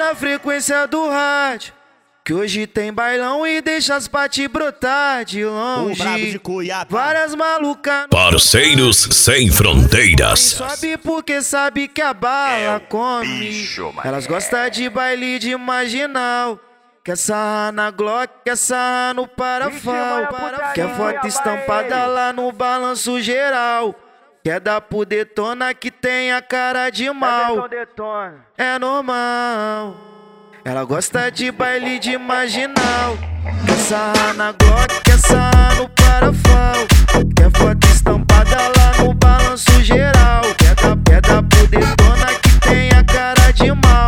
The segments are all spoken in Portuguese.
na frequência do rádio, que hoje tem bailão e deixa as pati brotar de longe. O brabo de Cuiabá. Várias malucas. Parceiros sem fronteiras. Sobe porque sabe que a bala come. Elas gostam de baile de marginal. Quer sarrar na Glock, quer sarrar no parafal. Quer foto estampada lá no balanço geral. Quer dar pro detona que tem a cara de mal. É normal. Ela gosta de baile de marginal. Quer sarrar na Glock, quer sarrar no parafal. Quer foto estampada lá no balanço geral. Quer dar pro detona que tem a cara de mal.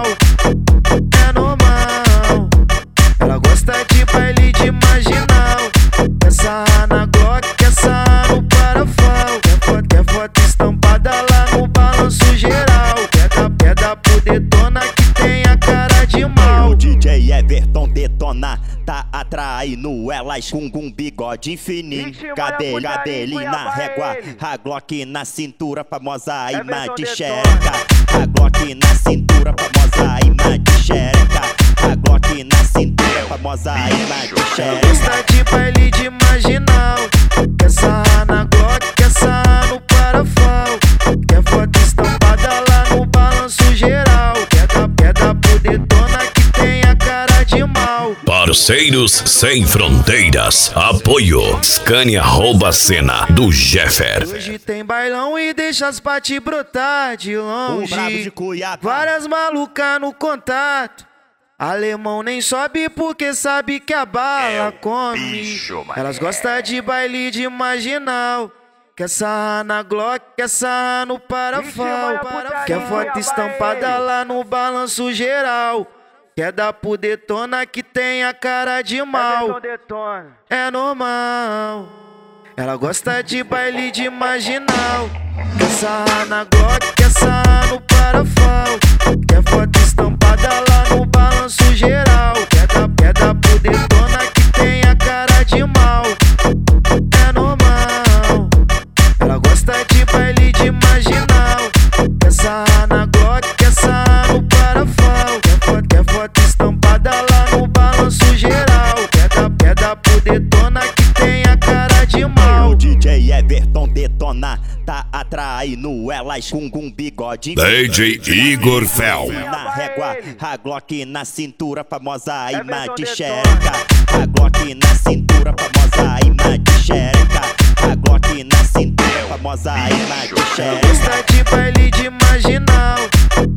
É normal. Ela gosta de baile de marginal. Quer sarrar na Glock, quer sarrar no parafal. Quer foto estampada lá no balanço geral. Quer dar pro detona que tem a cara de mal. O DJ Everton detona, tá atraindo elas com bigode fininho. Cabelinho na régua, a Glock na cintura, famosa imã de xereca. A Glock na cintura, famosa imã de xereca. A Glock na cintura, famosa imã de xereca. Gosta de baile de marginal. Quer sarrar na Glock, quer sarrar no parafal. Quer foto estampada lá no balanço geral. Quer dar pro detona que tem a cara de mal. Parceiros sem fronteiras. Apoio Scania rouba cena do Jeffer. Hoje tem bailão e deixa as pati brotar de O brabo de longe. Cuiabá. Várias malucas no contato. Alemão nem sobe porque sabe que a bala come. Elas gostam de baile de marginal. Quer sarrar na Glock, quer sarrar no parafal. Quer foto estampada lá no balanço geral. Quer dar pro detona que tem a cara de mal. É normal. Ela gosta de baile de marginal. Quer sarrar na Glock, quer sarrar no parafal. Quer foto estampada lá no balanço geral. Quer dar pro detona que tem a cara de mal. É normal. Ela gosta de baile de marginal. Quer sarrar na Glock, quer sarrar no parafal. Quer foto estampada lá no balanço geral. Quer dar pro detona que tem a cara de mal. O DJ Everton detona, tá atraindo elas com bigode DJ Igor Fel. na régua, a Glock na cintura, famosa imã de xereca. A Glock na cintura, famosa imã de xereca. A Glock na cintura, famosa imã de xereca. Gosta de baile de marginal.